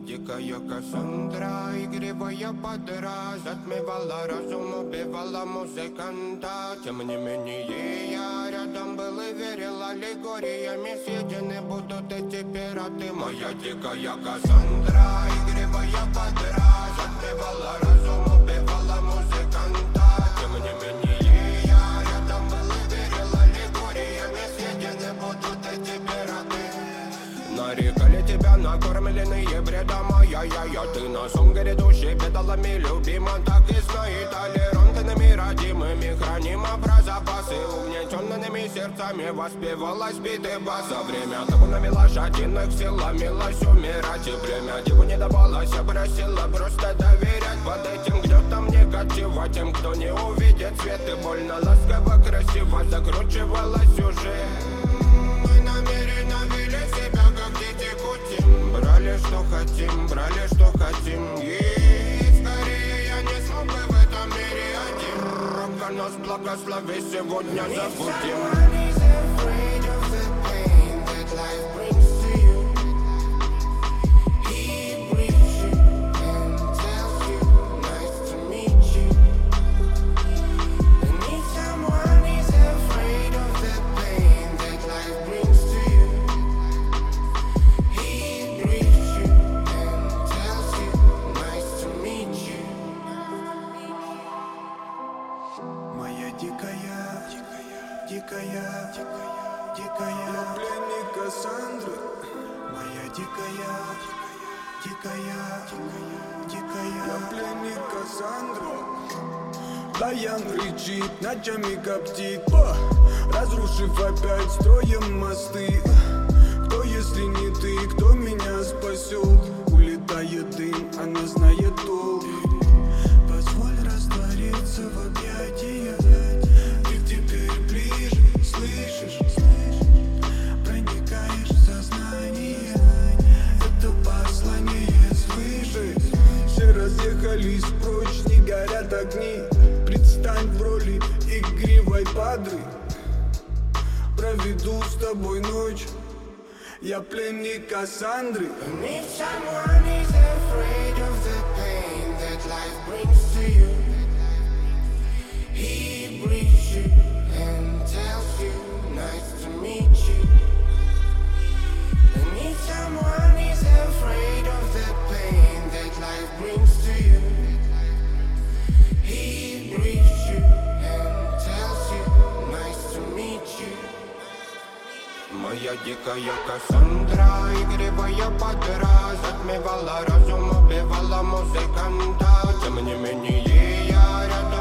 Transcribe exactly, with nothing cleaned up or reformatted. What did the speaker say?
дикая Кассандра, игривая подра, затмевала разум, убивала музыканта. Тем не менее я рядом был и верил аллегориями. Съедены будут эти пираты. Моя дикая Кассандра, игривая подра, затмевала разум, убивала музыканта. Тем не менее я рядом был и верил аллегориями. Съедены будут эти пираты. Нарекали тебя накормленные бредом, ай-яй-яй. Ты на сон грядущий педалами любима. Так и знай, толерантными родимыми храним про запасы. Угнетенными сердцами воспевалась биты баса. Время табунами лошадиных сил ломилась умирать. И время диву не давалось, просила просто доверять. Под этим гнетом негатива тем, кто не увидит свет. И больно ласково, красиво закручивалась уже. Мы намеренно вели себя как дети кутим. Брали что хотим, брали что хотим. И скорее я не смог бы в этом мире один. Рока нас благослови, сегодня забудем. Дикая, дикая, дикая, пленник Кассандры. Моя дикая, дикая, дикая, дикая, я пленник Кассандры. Баян кричит, ночами коптит, разрушив опять строем мосты. Кто, если не ты, кто меня спасет? Улетает дым, она знает толк. Позволь раствориться в объятиях. Слышишь, проникаешь в сознание. Это послание слышишь. Все разъехались прочь, не горят огни. Предстань в роли игривой падры. Проведу с тобой ночь. Я пленник Кассандры. If someone is afraid of the pain that life brings to you, he brings you and tells you, nice to meet you. And if someone is afraid of the pain that life brings to you, he brings you and tells you, nice to meet you. Моя дикая Кассандра, игривая подра, затмевала разум, убивала музыканта. Тем не менее я рядом